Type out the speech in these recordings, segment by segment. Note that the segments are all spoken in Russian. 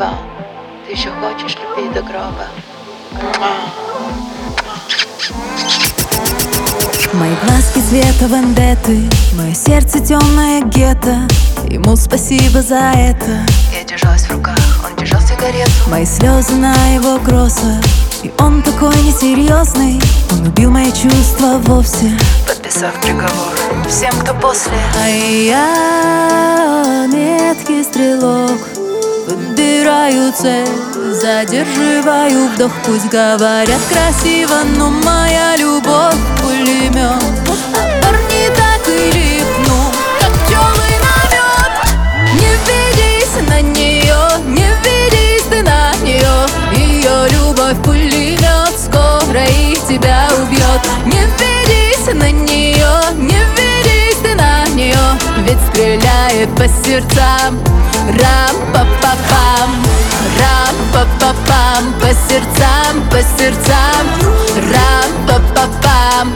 неба. Ты еще хочешь любить до гроба. Мои глазки цвета вендетты, мое сердце темное гетто. Ему спасибо за это. Я держалась в руках, он держал сигарету. Мои слезы на его кроссах, и он такой несерьезный. Он убил мои чувства вовсе, подписав приговор всем, кто после. А я меткий стрелок, выбираю цель, задерживаю вдох. Пусть говорят красиво, но моя любовь пулемет. Парни так и липну, как пчелы на мед. Не ведись на нее, не ведись ты на нее. Ее любовь пулемет, скоро и тебя убьет. Не ведись на нее, не ведись ты на нее, ведь стреляет по сердцам. Рам-па-па-пам, рам-па-па-пам, по сердцам, по сердцам. Рам-па-па-пам,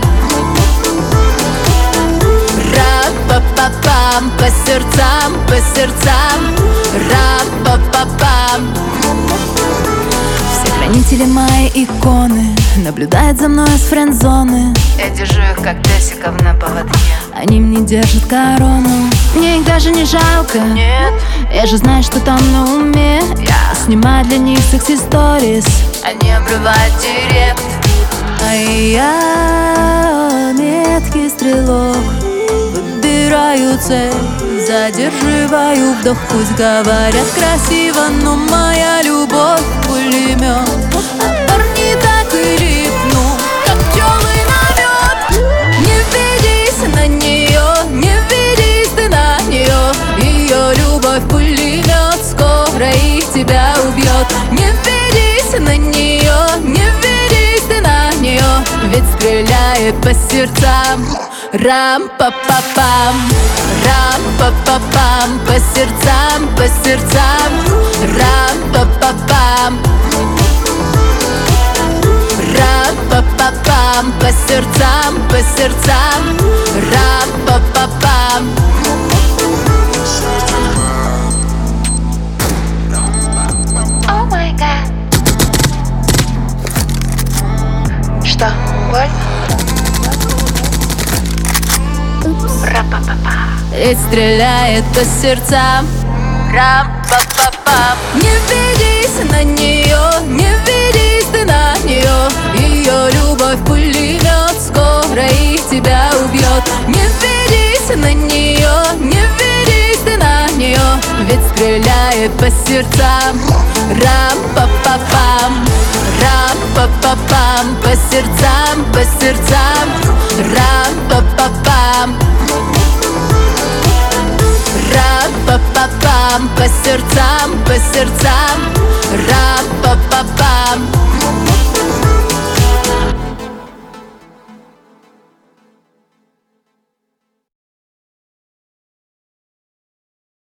рам-па-па-пам, по сердцам, по сердцам. Рам-па-па-пам. Все хранители мои иконы наблюдают за мной с френд-зоны. Я держу их, как песиков на поводке. Они мне держат корону, мне их даже не жалко. Нет, я же знаю, что там на уме. Я снимаю для них секс-сторис, они обрывают директ. А я меткий стрелок, выбираю цель, задерживаю вдох. Пусть говорят красиво, но моя любовь пулемет. А парни так и липну, как пчелы на мед. Не ведись на нее, не ведись ты на нее. Ее любовь пулемет, скоро и тебя убьет. Не ведись на нее, не ведись ты на нее, ведь стреляет по сердцам. Рам-па-па-пам, рам-па-па-пам, по сердцам, по сердцам. Рам-па-па-пам, рам-па-па-пам, по сердцам, по сердцам. Рам-па-па-пам. О май гад. Что, больно? Ра-па-па-па. Ведь стреляет по сердцам. Рам-па-па-пам. Не ведись на нее, не ведись ты на нее. Ее любовь пулемет, скоро и тебя убьет. Не ведись на нее, не ведись ты на нее, ведь стреляет по сердцам. Рам-па-па-пам, рам-па-па-пам, по сердцам, по сердцам. Рам-па-па-пам, рам-па-па-пам, по сердцам, по сердцам. Рам-па-па-пам.